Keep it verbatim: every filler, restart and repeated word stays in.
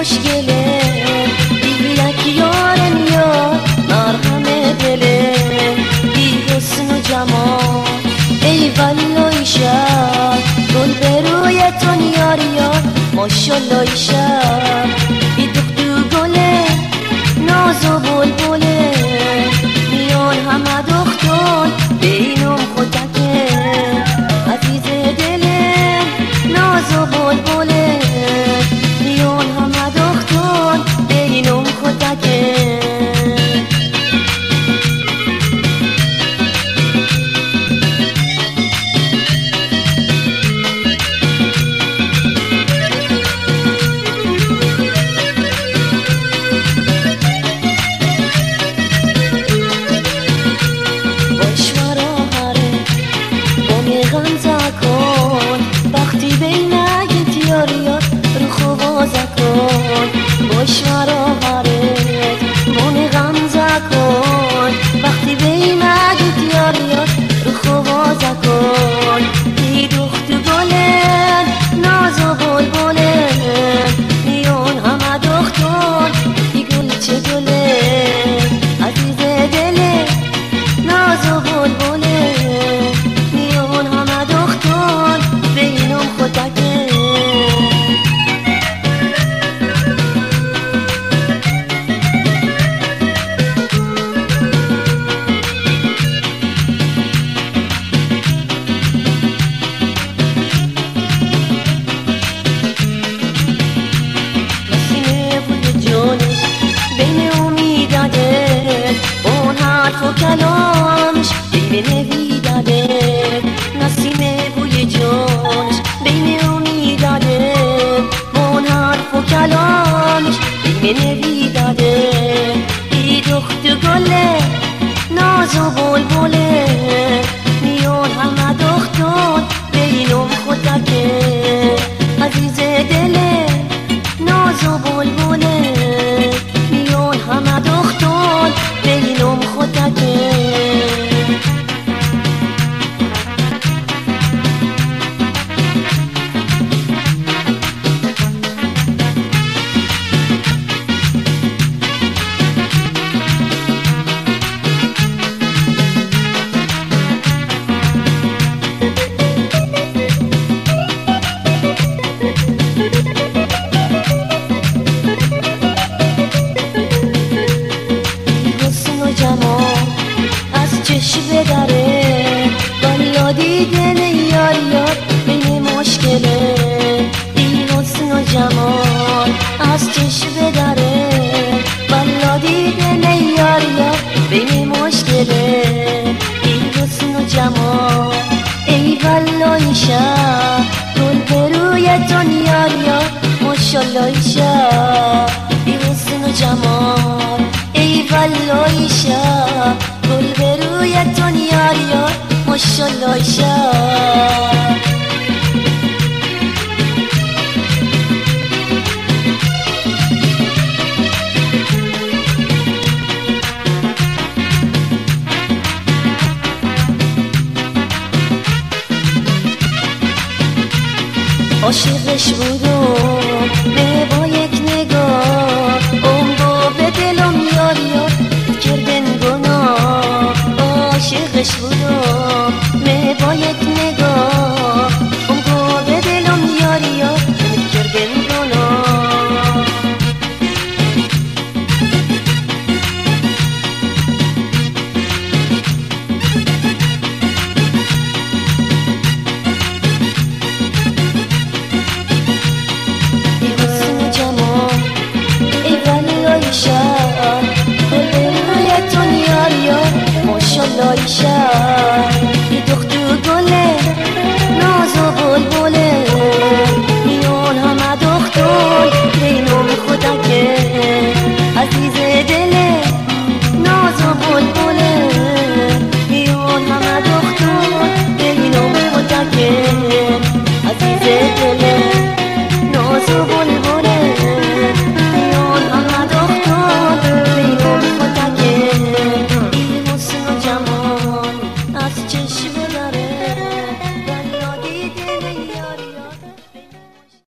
مشکله یک یارم یار مرهم دله بی حسن و جمال ای والله شب گل به روی تون یار یار ماشالله شب بی دختو گله ناز و بلبله میان همه دختون بینم خودکه عزیز دلم ناز و بلبله میان همه دختون بینم خودکه باش مرا هرت من غمزه کن وقتی بی مگید یار یار رو خوازه کن ای دخت گلن ناز و بلبلن میون همه دختون ای گل چه گلن عزیز دلن ناز و بلبلن میون همه دختون بینم خودکن تو کلامش بین نویداده نسیم بوی جونش بین امیداده من حرف و کلامش بین نویداده ای دخت گله ناز و بلبله میون همه دختون بینم خودکه عزیز دله ناز و بلبله میون همه دختون بینم خودکه بدره والا دیدن یار یار بین مشکله بی حسن و جمال از چشم بدره والا دیدن یار یار بین مشکله بی حسن و جمال ای والا ایشا گل به روی تون یار یار ماشالله ایشا بی حسن و جمال ای والا ایشا گل به روی تون یار یار ماشالله شب عاشقش بودم نه با یک نگاه عمرو به دلم یار یار کردن گناه عاشقش بودم نه با یک نگاه عمرو به دلم یار یار کردن گناه ماشالله